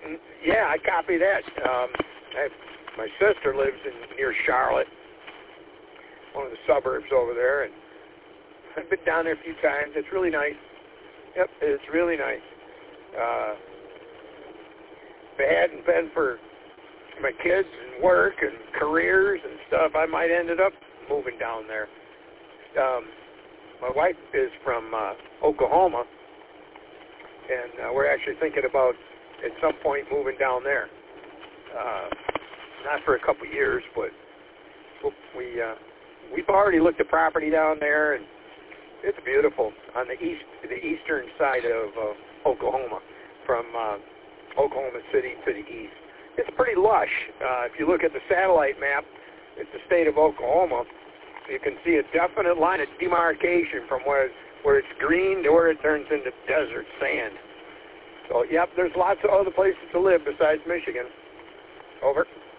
Yeah, I copy that. My sister lives near Charlotte, one of the suburbs over there, and I've been down there a few times. It's really nice. Yep, it's really nice. If it hadn't been for my kids and work and careers and stuff, I might have ended up moving down there. My wife is from Oklahoma, and we're actually thinking about at some point moving down there. Not for a couple of years, but we've already looked at property down there, and it's beautiful on the eastern side of Oklahoma, from Oklahoma City to the east. It's pretty lush. If you look at the satellite map, it's the state of Oklahoma. You can see a definite line of demarcation from where it's green to where it turns into desert sand. So, yep, there's lots of other places to live besides Michigan. Over.